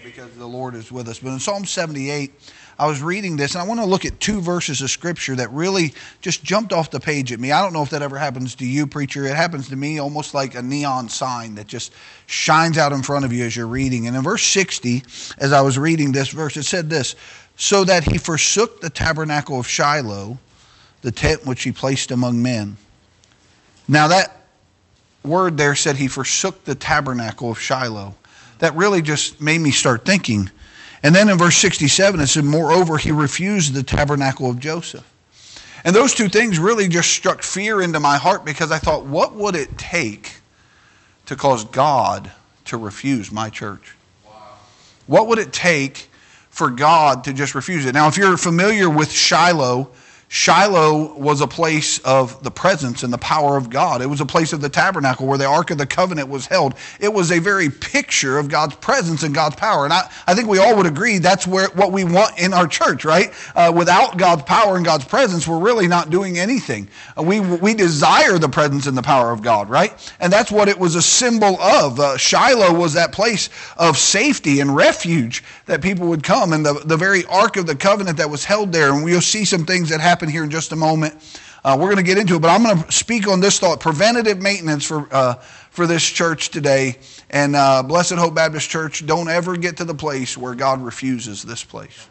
because the Lord is with us. But in Psalm 78, I was reading this, and I want to look at two verses of Scripture that really just jumped off the page at me. I don't know if that ever happens to you, preacher. It happens to me almost like a neon sign that just shines out in front of you as you're reading. And in verse 60, as I was reading this verse, it said this, so that he forsook the tabernacle of Shiloh, the tent which he placed among men. Now that word there said he forsook the tabernacle of Shiloh. That really just made me start thinking. And then in verse 67 it said, moreover, he refused the tabernacle of Joseph. And those two things really just struck fear into my heart, because I thought, what would it take to cause God to refuse my church? Wow. What would it take for God to just refuse it? Now, if you're familiar with Shiloh, Shiloh was a place of the presence and the power of God. It was a place of the tabernacle where the Ark of the Covenant was held. It was a very picture of God's presence and God's power. And I think we all would agree that's what we want in our church, right? Without God's power and God's presence, we're really not doing anything. We desire the presence and the power of God, right? And that's what it was a symbol of. Shiloh was that place of safety and refuge that people would come. And the very Ark of the Covenant that was held there. And we'll see some things that happen here in just a moment. We're going to get into it, but I'm going to speak on this thought: preventative maintenance for this church today. And Blessed Hope Baptist Church, don't ever get to the place where God refuses this place.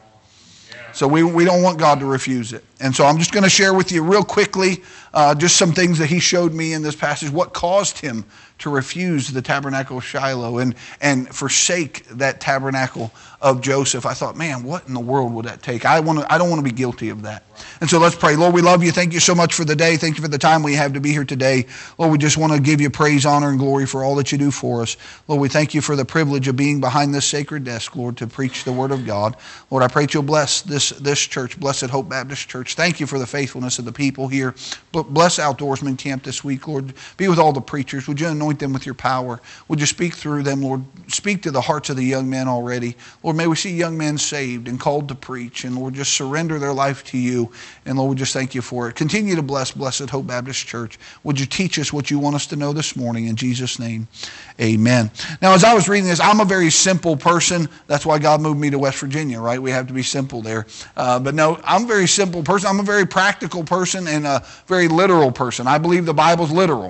So we don't want God to refuse it. And so I'm just going to share with you real quickly just some things that he showed me in this passage, what caused him to refuse the tabernacle of Shiloh and forsake that tabernacle of Joseph. I thought, man, what in the world would that take? I don't want to be guilty of that. And so let's pray. Lord, we love you. Thank you so much for the day. Thank you for the time we have to be here today. Lord, we just want to give you praise, honor, and glory for all that you do for us. Lord, we thank you for the privilege of being behind this sacred desk, Lord, to preach the word of God. Lord, I pray that you'll bless this church, Blessed Hope Baptist Church. Thank you for the faithfulness of the people here. Bless Outdoorsman Camp this week, Lord. Be with all the preachers. Would you anoint them with your power? Would you speak through them, Lord? Speak to the hearts of the young men already. Lord, may we see young men saved and called to preach. And Lord, just surrender their life to you. And Lord, we just thank you for it. Continue to bless Blessed Hope Baptist Church. Would you teach us what you want us to know this morning? In Jesus' name, amen. Now, as I was reading this, I'm a very simple person. That's why God moved me to West Virginia, right? We have to be simple there. But no, I'm a very simple person. I'm a very practical person and a very literal person. I believe the Bible's literal.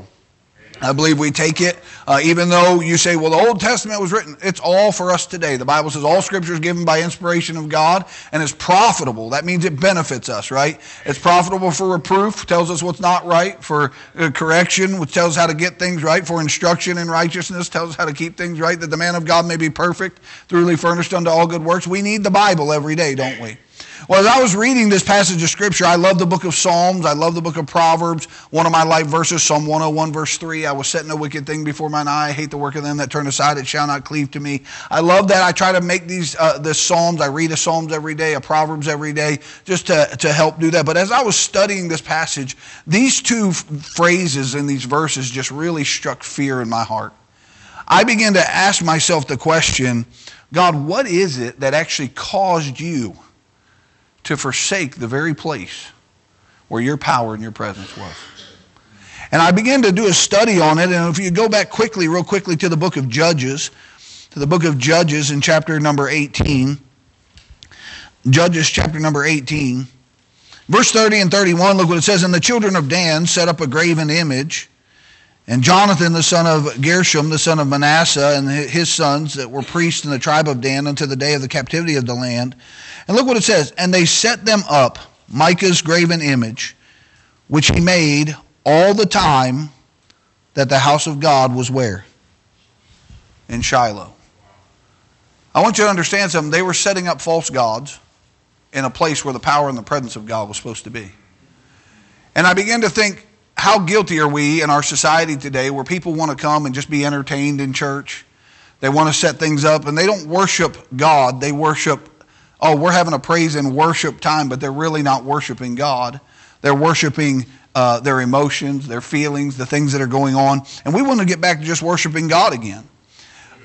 I believe we take it, even though you say, well, the Old Testament was written, it's all for us today. The Bible says all Scripture is given by inspiration of God and is profitable. That means it benefits us, right? It's profitable for reproof, tells us what's not right, for correction, which tells us how to get things right, for instruction in righteousness, tells us how to keep things right, that the man of God may be perfect, thoroughly furnished unto all good works. We need the Bible every day, don't we? Well, as I was reading this passage of Scripture, I love the book of Psalms. I love the book of Proverbs. One of my life verses, Psalm 101, verse 3, I was setting a wicked thing before mine eye. I hate the work of them that turn aside. It shall not cleave to me. I love that. I try to make this Psalms. I read a Psalms every day, a Proverbs every day, just to help do that. But as I was studying this passage, these two phrases in these verses just really struck fear in my heart. I began to ask myself the question, God, what is it that actually caused you to forsake the very place where your power and your presence was? And I began to do a study on it. And if you go back real quickly to the book of Judges, in chapter number 18, Judges chapter number 18, verse 30 and 31, look what it says. And the children of Dan set up a graven image, and Jonathan, the son of Gershom, the son of Manasseh, and his sons that were priests in the tribe of Dan unto the day of the captivity of the land. And look what it says. And they set them up, Micah's graven image, which he made all the time that the house of God was where? In Shiloh. I want you to understand something. They were setting up false gods in a place where the power and the presence of God was supposed to be. And I began to think, how guilty are we in our society today where people want to come and just be entertained in church? They want to set things up and they don't worship God. They worship, we're having a praise and worship time, but they're really not worshiping God. They're worshiping their emotions, their feelings, the things that are going on. And we want to get back to just worshiping God again.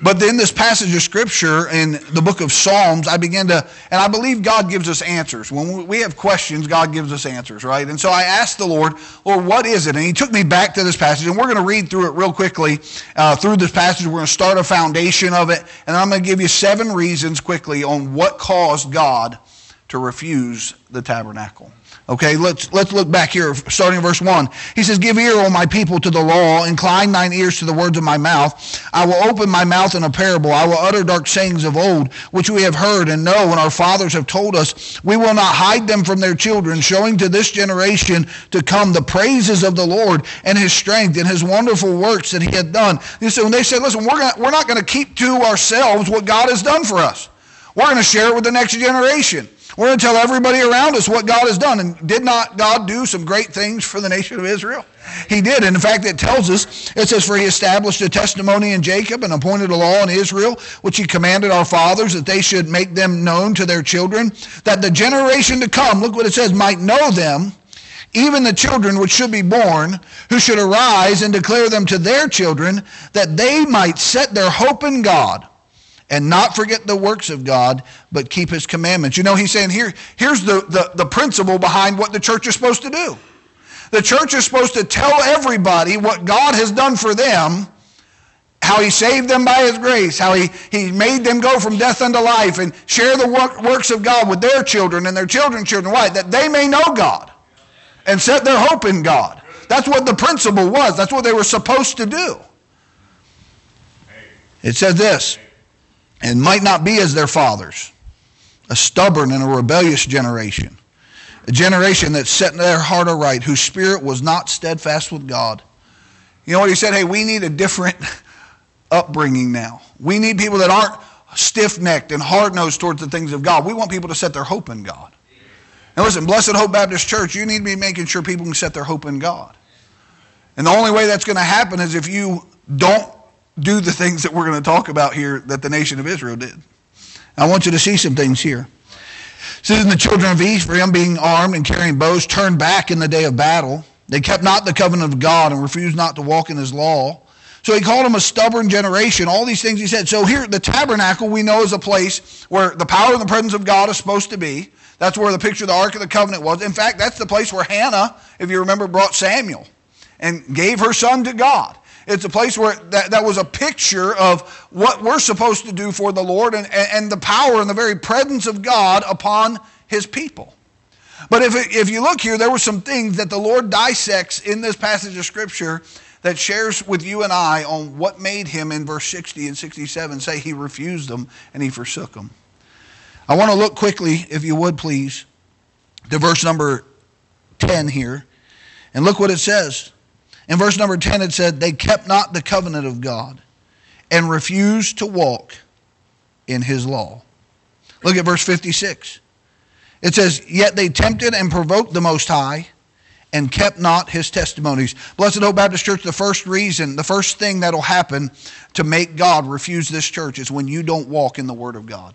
But then this passage of Scripture in the book of Psalms, I began to, and I believe God gives us answers. When we have questions, God gives us answers, right? And so I asked the Lord, what is it? And he took me back to this passage, and we're going to read through it real quickly. Through this passage, we're going to start a foundation of it, and I'm going to give you 7 reasons quickly on what caused God to refuse the tabernacle. Okay, let's look back here, starting in verse 1. He says, "Give ear, O my people, to the law. Incline thine ears to the words of my mouth. I will open my mouth in a parable. I will utter dark sayings of old, which we have heard and know, and our fathers have told us. We will not hide them from their children, showing to this generation to come the praises of the Lord and his strength and his wonderful works that he had done." So when they said, listen, we're not going to keep to ourselves what God has done for us. We're going to share it with the next generation. We're going to tell everybody around us what God has done. And did not God do some great things for the nation of Israel? He did. And in fact, it tells us, it says, "For he established a testimony in Jacob and appointed a law in Israel, which he commanded our fathers, that they should make them known to their children, that the generation to come," look what it says, "might know them, even the children which should be born, who should arise and declare them to their children, that they might set their hope in God, and not forget the works of God, but keep his commandments." You know, he's saying here's the principle behind what the church is supposed to do. The church is supposed to tell everybody what God has done for them, how he saved them by his grace, how he made them go from death unto life, and share the works of God with their children and their children's children. Why? That they may know God and set their hope in God. That's what the principle was. That's what they were supposed to do. It said this, "And might not be as their fathers, a stubborn and a rebellious generation, a generation that set their heart aright, whose spirit was not steadfast with God." You know what he said? Hey, we need a different upbringing now. We need people that aren't stiff-necked and hard-nosed towards the things of God. We want people to set their hope in God. And listen, Blessed Hope Baptist Church, you need to be making sure people can set their hope in God. And the only way that's going to happen is if you don't do the things that we're going to talk about here that the nation of Israel did. I want you to see some things here. It says, "And the children of Ephraim, being armed and carrying bows, turned back in the day of battle. They kept not the covenant of God and refused not to walk in his law. So he called them a stubborn generation." All these things he said. So here, the tabernacle we know is a place where the power and the presence of God is supposed to be. That's where the picture of the Ark of the Covenant was. In fact, that's the place where Hannah, if you remember, brought Samuel and gave her son to God. It's a place where that was a picture of what we're supposed to do for the Lord and the power and the very presence of God upon his people. But if you look here, there were some things that the Lord dissects in this passage of Scripture that shares with you and I on what made him in verse 60 and 67 say he refused them and he forsook them. I want to look quickly, if you would please, to verse number 10 here. And look what it says. In verse number 10 it said, "They kept not the covenant of God and refused to walk in his law." Look at verse 56. It says, "Yet they tempted and provoked the Most High and kept not his testimonies." Blessed Hope Baptist Church, the first thing that'll happen to make God refuse this church is when you don't walk in the Word of God.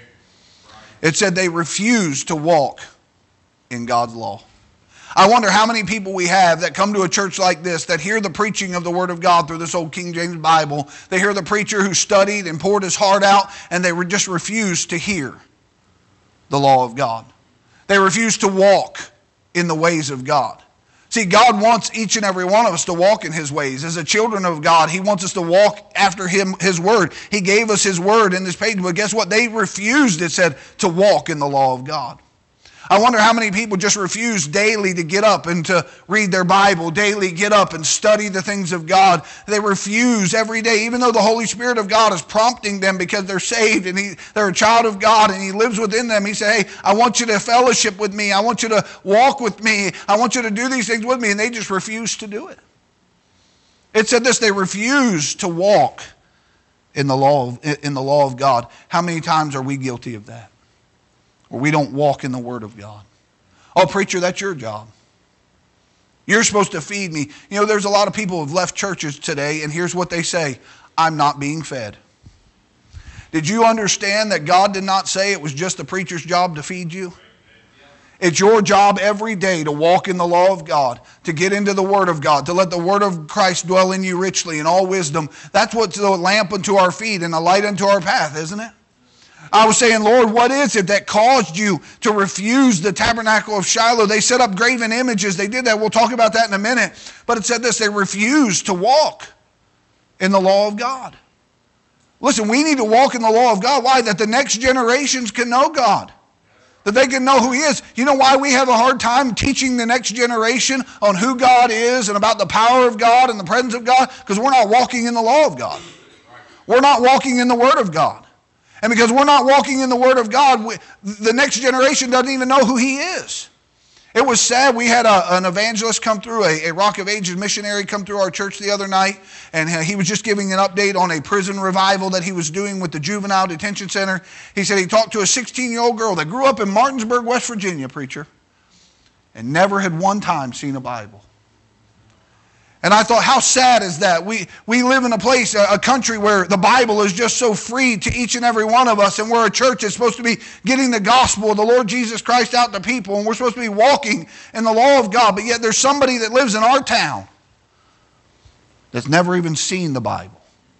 It said they refused to walk in God's law. I wonder how many people we have that come to a church like this that hear the preaching of the Word of God through this old King James Bible. They hear the preacher who studied and poured his heart out, and they just refuse to hear the law of God. They refuse to walk in the ways of God. See, God wants each and every one of us to walk in his ways. As a children of God, he wants us to walk after him, his word. He gave us his word in this page, but guess what? They refused, it said, to walk in the law of God. I wonder how many people just refuse daily to get up and to read their Bible, daily get up and study the things of God. They refuse every day, even though the Holy Spirit of God is prompting them because they're saved and they're a child of God and he lives within them. He said, hey, I want you to fellowship with me. I want you to walk with me. I want you to do these things with me. And they just refuse to do it. It said this, they refuse to walk in the law of God. How many times are we guilty of that? Or we don't walk in the Word of God. Oh, preacher, that's your job. You're supposed to feed me. You know, there's a lot of people who have left churches today, and here's what they say, I'm not being fed. Did you understand that God did not say it was just the preacher's job to feed you? It's your job every day to walk in the law of God, to get into the Word of God, to let the Word of Christ dwell in you richly in all wisdom. That's what's the lamp unto our feet and a light unto our path, isn't it? I was saying, Lord, what is it that caused you to refuse the tabernacle of Shiloh? They set up graven images. They did that. We'll talk about that in a minute. But it said this, they refused to walk in the law of God. Listen, we need to walk in the law of God. Why? That the next generations can know God. That they can know who He is. You know why we have a hard time teaching the next generation on who God is and about the power of God and the presence of God? Because we're not walking in the law of God. We're not walking in the Word of God. And because we're not walking in the Word of God, the next generation doesn't even know who He is. It was sad. We had an evangelist come through, a Rock of Ages missionary come through our church the other night, and he was just giving an update on a prison revival that he was doing with the juvenile detention center. He said he talked to a 16-year-old girl that grew up in Martinsburg, West Virginia, preacher, and never had one time seen a Bible. And I thought, how sad is that? We live in a place, a country where the Bible is just so free to each and every one of us, and we're a church that's supposed to be getting the gospel of the Lord Jesus Christ out to people, and we're supposed to be walking in the law of God, but yet there's somebody that lives in our town that's never even seen the Bible.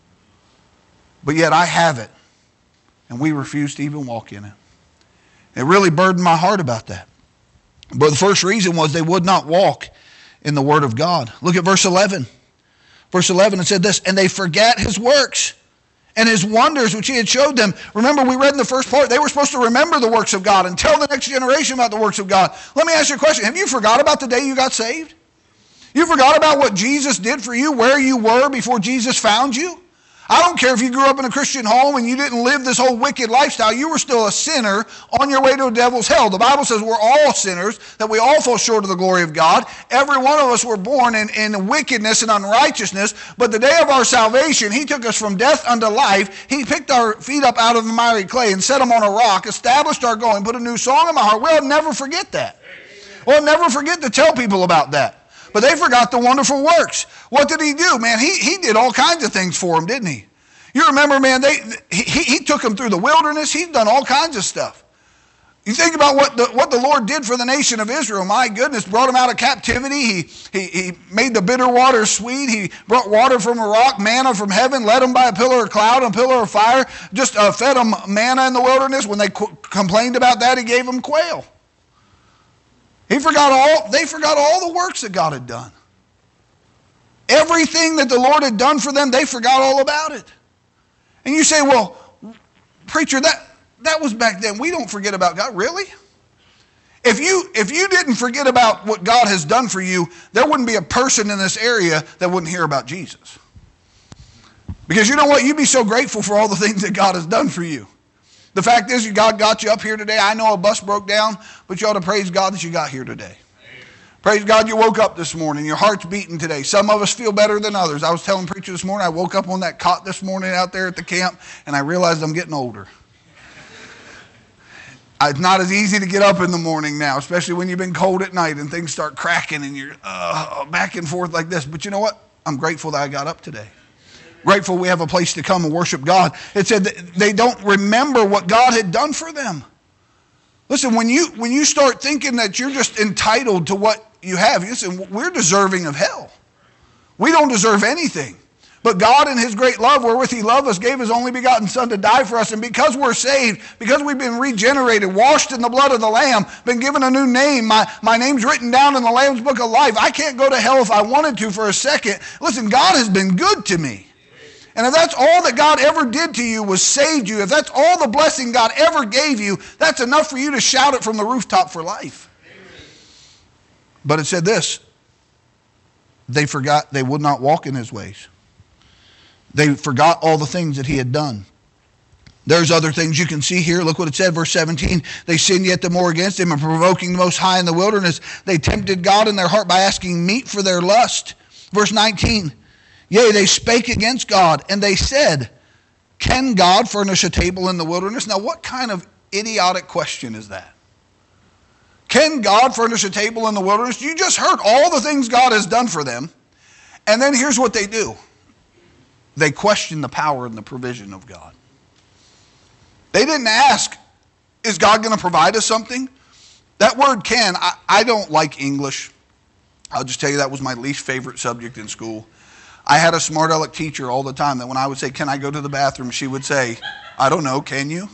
But yet I have it, and we refuse to even walk in it. It really burdened my heart about that. But the first reason was they would not walk in the Word of God. Look at verse 11. Verse 11, it said this, and they forgat His works and His wonders which He had showed them. Remember, we read in the first part, they were supposed to remember the works of God and tell the next generation about the works of God. Let me ask you a question. Have you forgot about the day you got saved? You forgot about what Jesus did for you, where you were before Jesus found you? I don't care if you grew up in a Christian home and you didn't live this whole wicked lifestyle. You were still a sinner on your way to a devil's hell. The Bible says we're all sinners, that we all fall short of the glory of God. Every one of us were born in wickedness and unrighteousness. But the day of our salvation, He took us from death unto life. He picked our feet up out of the miry clay and set them on a rock, established our going, put a new song in my heart. We'll never forget that. We'll never forget to tell people about that. But they forgot the wonderful works. What did He do? Man, he did all kinds of things for them, didn't He? You remember, man, he took them through the wilderness. He's done all kinds of stuff. You think about what the Lord did for the nation of Israel. My goodness, brought them out of captivity. He made the bitter water sweet. He brought water from a rock, manna from heaven, led them by a pillar of cloud and a pillar of fire. Just fed them manna in the wilderness. When they complained about that, He gave them quail. They forgot all the works that God had done. Everything that the Lord had done for them, they forgot all about it. And you say, well, preacher, that was back then. We don't forget about God. Really? If you didn't forget about what God has done for you, there wouldn't be a person in this area that wouldn't hear about Jesus. Because you know what? You'd be so grateful for all the things that God has done for you. The fact is, God got you up here today. I know a bus broke down, but you ought to praise God that you got here today. Praise God you woke up this morning. Your heart's beating today. Some of us feel better than others. I was telling preacher this morning, I woke up on that cot this morning out there at the camp, and I realized I'm getting older. It's not as easy to get up in the morning now, especially when you've been cold at night and things start cracking and you're back and forth like this. But you know what? I'm grateful that I got up today. Grateful we have a place to come and worship God. It said that they don't remember what God had done for them. Listen, when you start thinking that you're just entitled to what you have, listen, we're deserving of hell. We don't deserve anything. But God in His great love, wherewith He loved us, gave His only begotten Son to die for us. And because we're saved, because we've been regenerated, washed in the blood of the Lamb, been given a new name, my name's written down in the Lamb's book of life. I can't go to hell if I wanted to for a second. Listen, God has been good to me. And if that's all that God ever did to you was saved you, if that's all the blessing God ever gave you, that's enough for you to shout it from the rooftop for life. Amen. But it said this, they forgot, they would not walk in His ways. They forgot all the things that He had done. There's other things you can see here. Look what it said, verse 17. They sinned yet the more against Him, and provoking the Most High in the wilderness, they tempted God in their heart by asking meat for their lust. Verse 19. Yea, they spake against God, and they said, can God furnish a table in the wilderness? Now, what kind of idiotic question is that? Can God furnish a table in the wilderness? You just heard all the things God has done for them. And then here's what they do. They question the power and the provision of God. They didn't ask, is God going to provide us something? That word can, I don't like English. I'll just tell you that was my least favorite subject in school. I had a smart aleck teacher all the time that when I would say, can I go to the bathroom? She would say, I don't know, can you?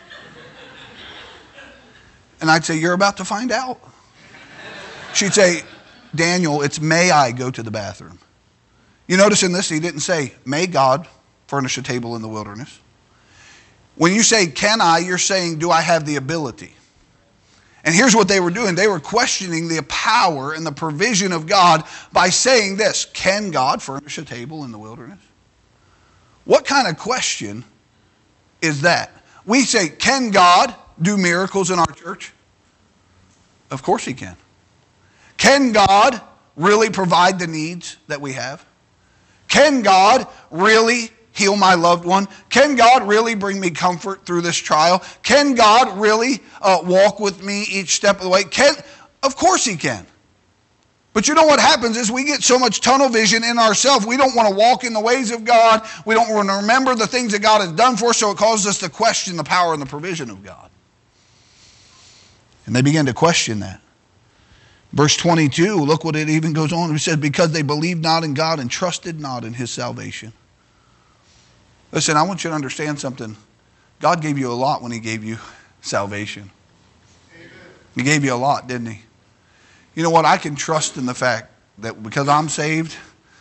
And I'd say, you're about to find out. She'd say, Daniel, it's may I go to the bathroom. You notice in this, he didn't say, may God furnish a table in the wilderness. When you say, can I, you're saying, do I have the ability? And here's what they were doing. They were questioning the power and the provision of God by saying this, can God furnish a table in the wilderness? What kind of question is that? We say, can God do miracles in our church? Of course he can. Can God really provide the needs that we have? Can God really heal my loved one? Can God really bring me comfort through this trial? Can God really walk with me each step of the way? Of course he can. But you know what happens is we get so much tunnel vision in ourselves. We don't want to walk in the ways of God. We don't want to remember the things that God has done for us, so it causes us to question the power and the provision of God. And they begin to question that. Verse 22, look what it even goes on. It says, because they believed not in God and trusted not in his salvation. Listen, I want you to understand something. God gave you a lot when he gave you salvation. Amen. He gave you a lot, didn't he? You know what? I can trust in the fact that because I'm saved,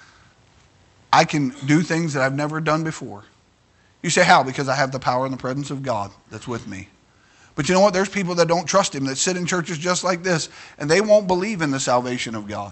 I can do things that I've never done before. You say, how? Because I have the power and the presence of God that's with me. But you know what? There's people that don't trust him, that sit in churches just like this, and they won't believe in the salvation of God.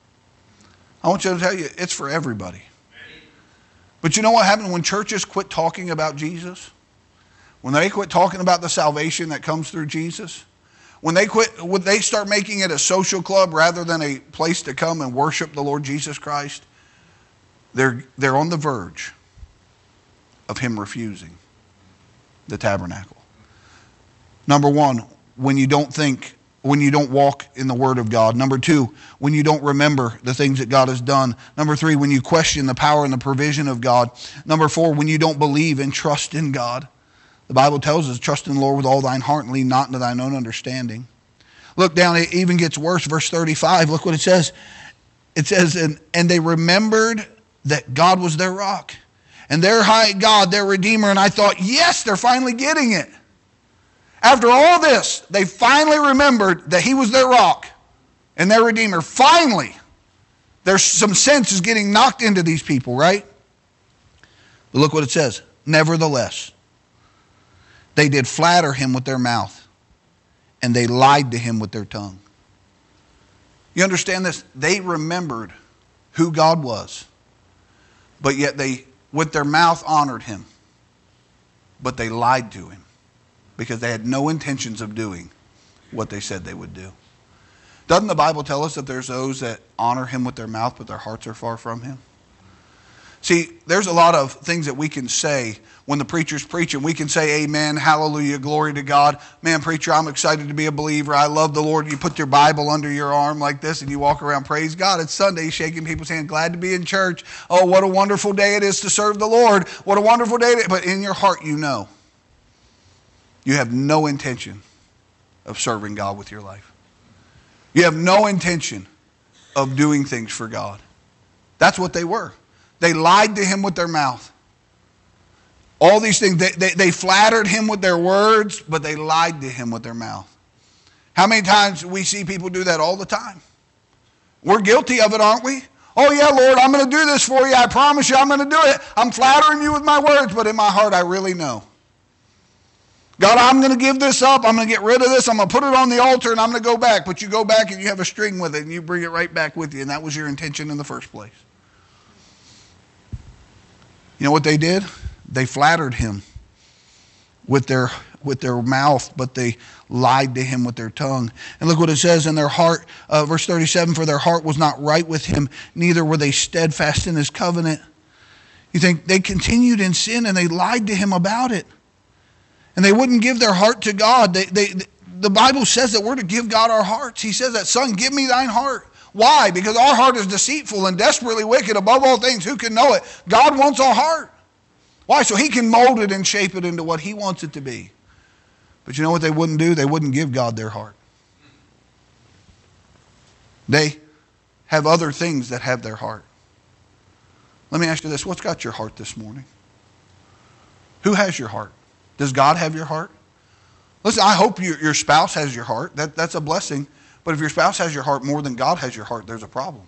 I want you to tell you, it's for everybody. But you know what happened when churches quit talking about Jesus? When they quit talking about the salvation that comes through Jesus? When they start making it a social club rather than a place to come and worship the Lord Jesus Christ, they're on the verge of him refusing the tabernacle. Number one, when you don't walk in the Word of God. Number two, when you don't remember the things that God has done. Number three, when you question the power and the provision of God. Number four, when you don't believe and trust in God. The Bible tells us, trust in the Lord with all thine heart and lean not into thine own understanding. Look down, it even gets worse. Verse 35, look what it says. It says, and they remembered that God was their rock and their high God, their Redeemer. And I thought, yes, they're finally getting it. After all this, they finally remembered that he was their rock and their Redeemer. Finally, there's some sense is getting knocked into these people, right? But look what it says. Nevertheless, they did flatter him with their mouth, and they lied to him with their tongue. You understand this? They remembered who God was, but yet they, with their mouth, honored him, but they lied to him, because they had no intentions of doing what they said they would do. Doesn't the Bible tell us that there's those that honor him with their mouth, but their hearts are far from him? See, there's a lot of things that we can say when the preacher's preaching. We can say, amen, hallelujah, glory to God. Man, preacher, I'm excited to be a believer. I love the Lord. You put your Bible under your arm like this and you walk around, praise God. It's Sunday, shaking people's hand, glad to be in church. Oh, what a wonderful day it is to serve the Lord. What a wonderful day. But in your heart, you know, you have no intention of serving God with your life. You have no intention of doing things for God. That's what they were. They lied to him with their mouth. All these things, they flattered him with their words, but they lied to him with their mouth. How many times we see people do that all the time? We're guilty of it, aren't we? Oh yeah, Lord, I'm going to do this for you. I promise you I'm going to do it. I'm flattering you with my words, but in my heart I really know. God, I'm going to give this up. I'm going to get rid of this. I'm going to put it on the altar and I'm going to go back. But you go back and you have a string with it and you bring it right back with you. And that was your intention in the first place. You know what they did? They flattered him with their mouth, but they lied to him with their tongue. And look what it says in their heart, verse 37, for their heart was not right with him, neither were they steadfast in his covenant. You think they continued in sin and they lied to him about it. And they wouldn't give their heart to God. The Bible says that we're to give God our hearts. He says that, son, give me thine heart. Why? Because our heart is deceitful and desperately wicked. Above all things, who can know it? God wants our heart. Why? So he can mold it and shape it into what he wants it to be. But you know what they wouldn't do? They wouldn't give God their heart. They have other things that have their heart. Let me ask you this. What's got your heart this morning? Who has your heart? Does God have your heart? Listen, I hope your spouse has your heart. That's a blessing. But if your spouse has your heart more than God has your heart, there's a problem.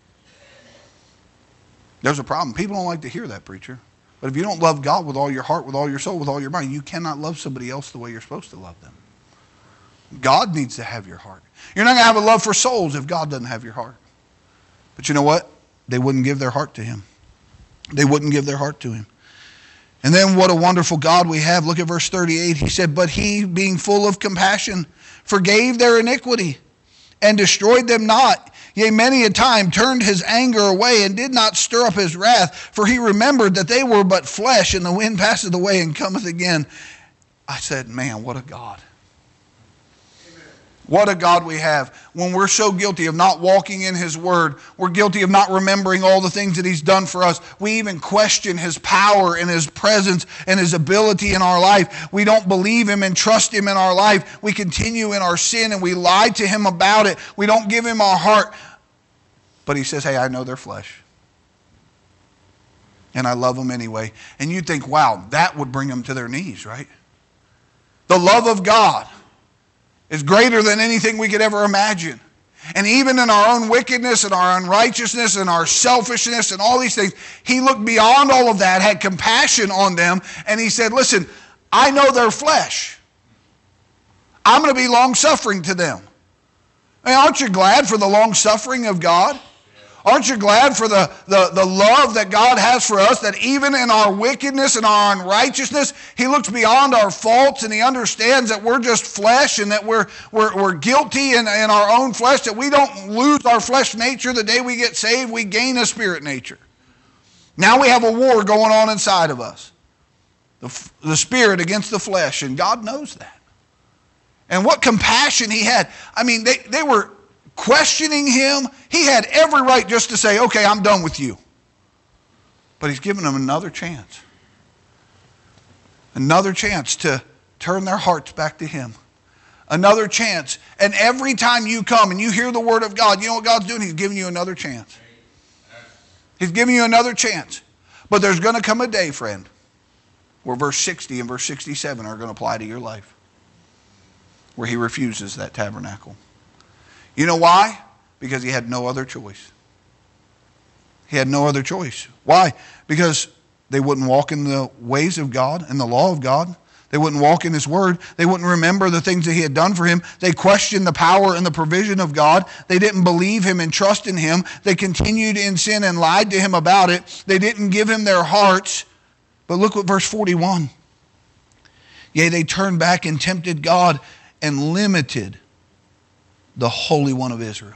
There's a problem. People don't like to hear that, preacher. But if you don't love God with all your heart, with all your soul, with all your mind, you cannot love somebody else the way you're supposed to love them. God needs to have your heart. You're not going to have a love for souls if God doesn't have your heart. But you know what? They wouldn't give their heart to him. They wouldn't give their heart to him. And then what a wonderful God we have. Look at verse 38. He said, but he, being full of compassion, forgave their iniquity and destroyed them not. Yea, many a time turned his anger away and did not stir up his wrath, for he remembered that they were but flesh, and the wind passeth away and cometh again. I said, man, what a God. What a God we have. When we're so guilty of not walking in his word, we're guilty of not remembering all the things that he's done for us. We even question his power and his presence and his ability in our life. We don't believe him and trust him in our life. We continue in our sin and we lie to him about it. We don't give him our heart. But he says, hey, I know they're flesh. And I love them anyway. And you think, wow, that would bring them to their knees, right? The love of God is greater than anything we could ever imagine. And even in our own wickedness and our unrighteousness and our selfishness and all these things, he looked beyond all of that, had compassion on them, and he said, listen, I know they're flesh. I'm going to be long-suffering to them. I mean, aren't you glad for the long-suffering of God? Aren't you glad for the love that God has for us, that even in our wickedness and our unrighteousness, he looks beyond our faults and he understands that we're just flesh and that we're guilty in our own flesh, that we don't lose our flesh nature the day we get saved, we gain a spirit nature. Now we have a war going on inside of us. The spirit against the flesh, and God knows that. And what compassion he had. I mean, they were questioning him. He had every right just to say, okay, I'm done with you. But he's given them another chance. Another chance to turn their hearts back to him. Another chance. And every time you come and you hear the word of God, you know what God's doing? He's giving you another chance. He's giving you another chance. But there's going to come a day, friend, where verse 60 and verse 67 are going to apply to your life. Where he refuses that tabernacle. You know why? Because he had no other choice. He had no other choice. Why? Because they wouldn't walk in the ways of God and the law of God. They wouldn't walk in his word. They wouldn't remember the things that he had done for him. They questioned the power and the provision of God. They didn't believe him and trust in him. They continued in sin and lied to him about it. They didn't give him their hearts. But look what verse 41. Yea, they turned back and tempted God and limited the Holy One of Israel.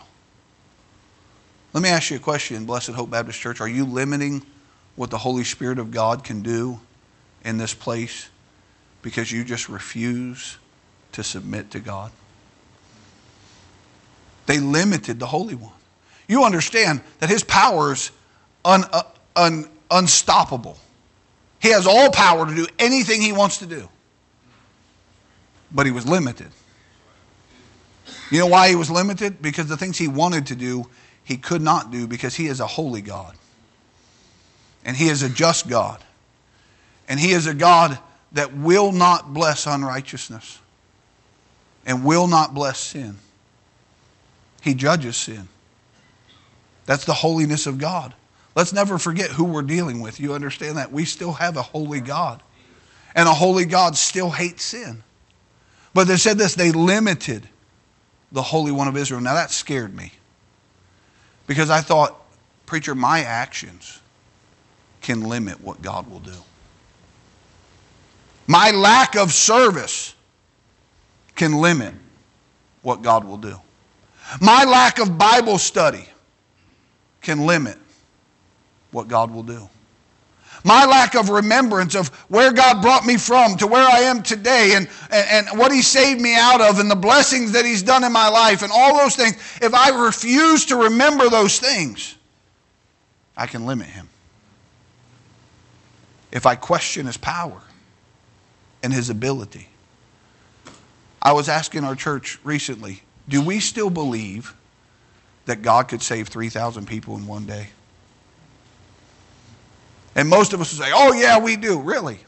Let me ask you a question, Blessed Hope Baptist Church. Are you limiting what the Holy Spirit of God can do in this place because you just refuse to submit to God? They limited the Holy One. You understand that his power is unstoppable. He has all power to do anything he wants to do. But he was limited. You know why he was limited? Because the things he wanted to do, he could not do because he is a holy God. And he is a just God. And he is a God that will not bless unrighteousness and will not bless sin. He judges sin. That's the holiness of God. Let's never forget who we're dealing with. You understand that? We still have a holy God. And a holy God still hates sin. But they said this, they limited the Holy One of Israel. Now that scared me. Because I thought, preacher, my actions can limit what God will do. My lack of service can limit what God will do. My lack of Bible study can limit what God will do. My lack of remembrance of where God brought me from to where I am today and what he saved me out of and the blessings that he's done in my life and all those things, if I refuse to remember those things, I can limit him. If I question his power and his ability. I was asking our church recently, do we still believe that God could save 3,000 people in one day? And most of us will say, oh yeah, we do. Really?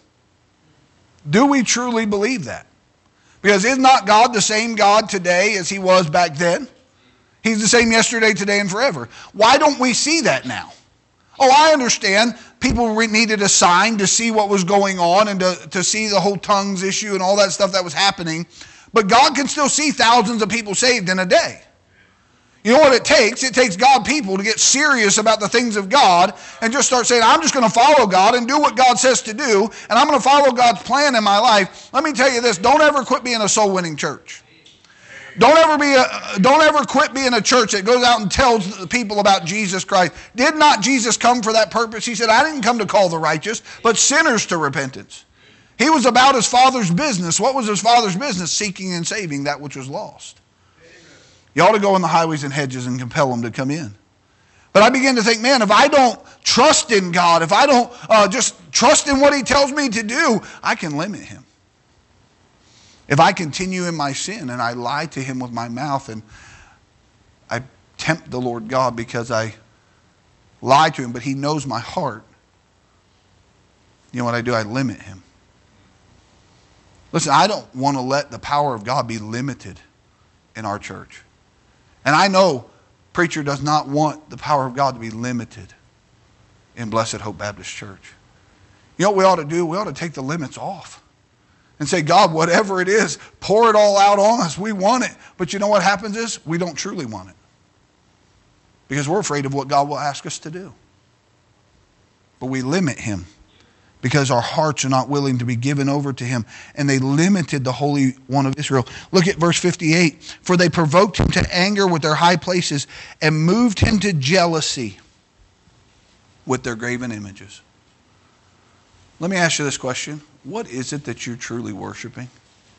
Do we truly believe that? Because is not God the same God today as he was back then? He's the same yesterday, today, and forever. Why don't we see that now? Oh, I understand people needed a sign to see what was going on and to see the whole tongues issue and all that stuff that was happening. But God can still see thousands of people saved in a day. You know what it takes? It takes God people to get serious about the things of God and just start saying, I'm just going to follow God and do what God says to do, and I'm going to follow God's plan in my life. Let me tell you this, don't ever quit being a soul-winning church. Don't ever quit being a church that goes out and tells the people about Jesus Christ. Did not Jesus come for that purpose? He said, I didn't come to call the righteous, but sinners to repentance. He was about his Father's business. What was his Father's business? Seeking and saving that which was lost. You ought to go in the highways and hedges and compel them to come in. But I begin to think, man, if I don't trust in God, if I don't just trust in what he tells me to do, I can limit him. If I continue in my sin and I lie to him with my mouth and I tempt the Lord God because I lie to him, but he knows my heart, you know what I do? I limit him. Listen, I don't want to let the power of God be limited in our church. And I know preacher does not want the power of God to be limited in Blessed Hope Baptist Church. You know what we ought to do? We ought to take the limits off and say, God, whatever it is, pour it all out on us. We want it. But you know what happens is we don't truly want it because we're afraid of what God will ask us to do. But we limit him because our hearts are not willing to be given over to him. And they limited the Holy One of Israel. Look at verse 58. For they provoked him to anger with their high places and moved him to jealousy with their graven images. Let me ask you this question. What is it that you're truly worshiping?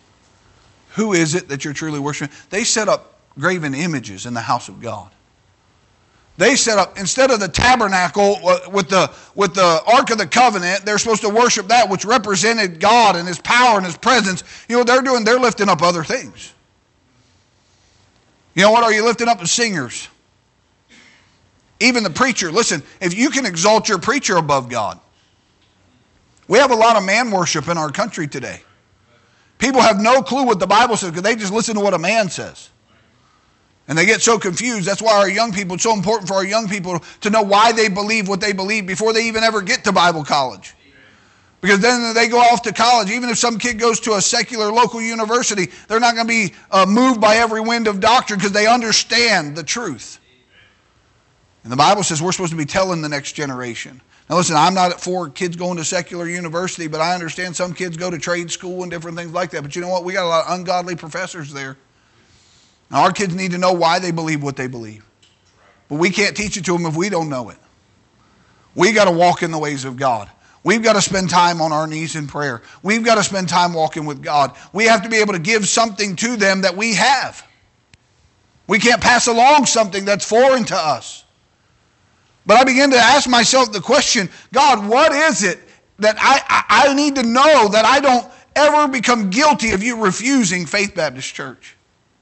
Who is it that you're truly worshiping? They set up graven images in the house of God. They set up, instead of the tabernacle with the Ark of the Covenant, they're supposed to worship that which represented God and his power and his presence. You know what they're doing? They're lifting up other things. You know what? Are you lifting up the singers? Even the preacher. Listen, if you can exalt your preacher above God. We have a lot of man worship in our country today. People have no clue what the Bible says because they just listen to what a man says. And they get so confused. That's why our young people, it's so important for our young people to know why they believe what they believe before they even ever get to Bible college. Because then they go off to college. Even if some kid goes to a secular local university, they're not going to be moved by every wind of doctrine because they understand the truth. And the Bible says we're supposed to be telling the next generation. Now listen, I'm not for kids going to secular university, but I understand some kids go to trade school and different things like that. But you know what? We got a lot of ungodly professors there. Now, our kids need to know why they believe what they believe. But we can't teach it to them if we don't know it. We got to walk in the ways of God. We've got to spend time on our knees in prayer. We've got to spend time walking with God. We have to be able to give something to them that we have. We can't pass along something that's foreign to us. But I begin to ask myself the question, God, what is it that I need to know that I don't ever become guilty of you refusing Faith Baptist Church?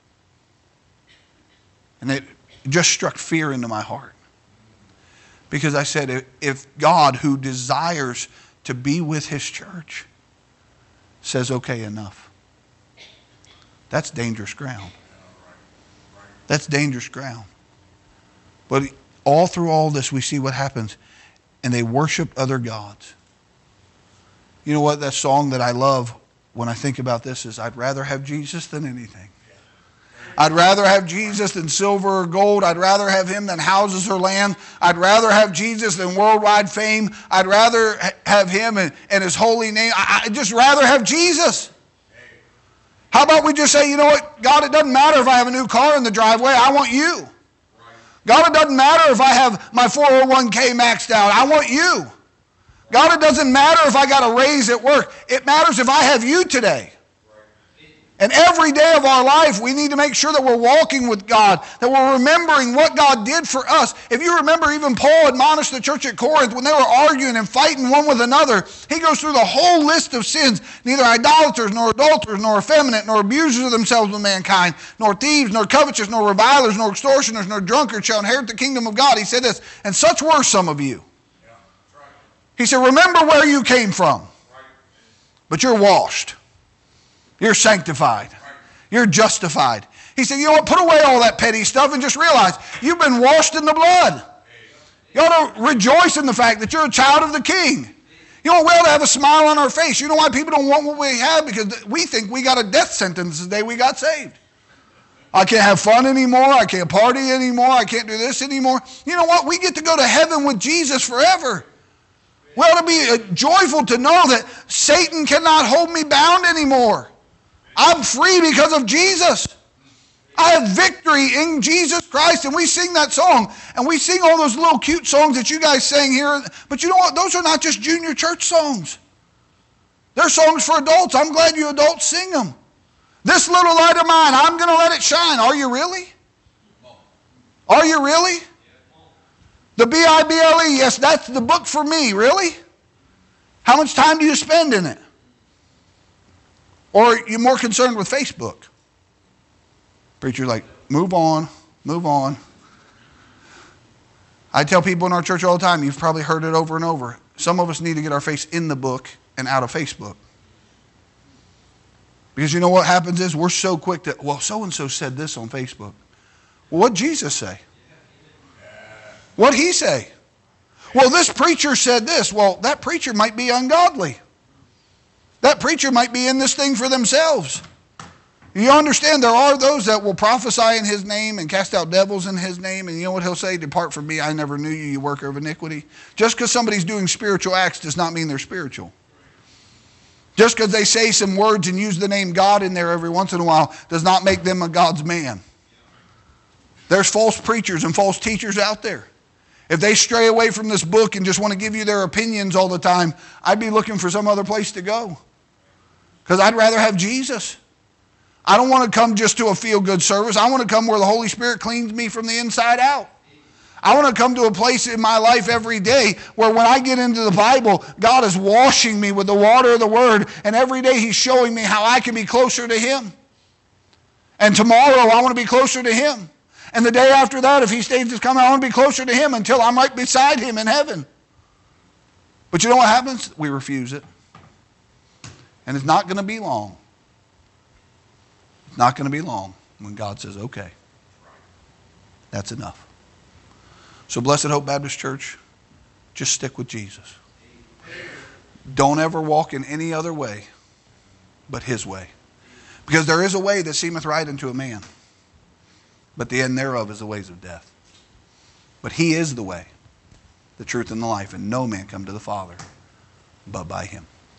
And it just struck fear into my heart. Because I said, if God, who desires to be with his church, says, okay, enough. That's dangerous ground. That's dangerous ground. But all through all this, we see what happens. And they worship other gods. You know what? That song that I love when I think about this is, I'd rather have Jesus than anything. I'd rather have Jesus than silver or gold. I'd rather have him than houses or land. I'd rather have Jesus than worldwide fame. I'd rather have him and his holy name. I'd just rather have Jesus. How about we just say, you know what, God, it doesn't matter if I have a new car in the driveway. I want you. God, it doesn't matter if I have my 401k maxed out. I want you. God, it doesn't matter if I got a raise at work. It matters if I have you today. And every day of our life, we need to make sure that we're walking with God, that we're remembering what God did for us. If you remember, even Paul admonished the church at Corinth when they were arguing and fighting one with another. He goes through the whole list of sins. Neither idolaters, nor adulterers, nor effeminate, nor abusers of themselves with mankind, nor thieves, nor covetous, nor revilers, nor extortioners, nor drunkards shall inherit the kingdom of God. He said this, and such were some of you. He said, remember where you came from. But you're washed. You're sanctified. You're justified. He said, you know what? Put away all that petty stuff and just realize you've been washed in the blood. You ought to rejoice in the fact that you're a child of the King. You know, we ought to have a smile on our face. You know why people don't want what we have? Because we think we got a death sentence the day we got saved. I can't have fun anymore. I can't party anymore. I can't do this anymore. You know what? We get to go to heaven with Jesus forever. We ought to be joyful to know that Satan cannot hold me bound anymore. I'm free because of Jesus. I have victory in Jesus Christ. And we sing that song. And we sing all those little cute songs that you guys sang here. But you know what? Those are not just junior church songs. They're songs for adults. I'm glad you adults sing them. This little light of mine, I'm going to let it shine. Are you really? Are you really? The Bible, yes, that's the book for me. Really? How much time do you spend in it? Or are you more concerned with Facebook? Preacher's like, move on, move on. I tell people in our church all the time, you've probably heard it over and over. Some of us need to get our face in the book and out of Facebook. Because you know what happens is we're so quick to, well, so-and-so said this on Facebook. Well, what'd Jesus say? What'd he say? Well, this preacher said this. Well, that preacher might be ungodly. That preacher might be in this thing for themselves. You understand there are those that will prophesy in his name and cast out devils in his name. And you know what he'll say? Depart from me, I never knew you, you worker of iniquity. Just because somebody's doing spiritual acts does not mean they're spiritual. Just because they say some words and use the name God in there every once in a while does not make them a God's man. There's false preachers and false teachers out there. If they stray away from this book and just want to give you their opinions all the time, I'd be looking for some other place to go. Because I'd rather have Jesus. I don't want to come just to a feel-good service. I want to come where the Holy Spirit cleans me from the inside out. I want to come to a place in my life every day where when I get into the Bible, God is washing me with the water of the Word, and every day He's showing me how I can be closer to Him. And tomorrow I want to be closer to Him. And the day after that, if He stays to come, I want to be closer to Him until I'm right beside Him in heaven. But you know what happens? We refuse it. And it's not going to be long. It's not going to be long when God says, okay, that's enough. So Blessed Hope Baptist Church, just stick with Jesus. Don't ever walk in any other way but His way. Because there is a way that seemeth right unto a man, but the end thereof is the ways of death. But He is the way, the truth, and the life, and no man come to the Father but by Him.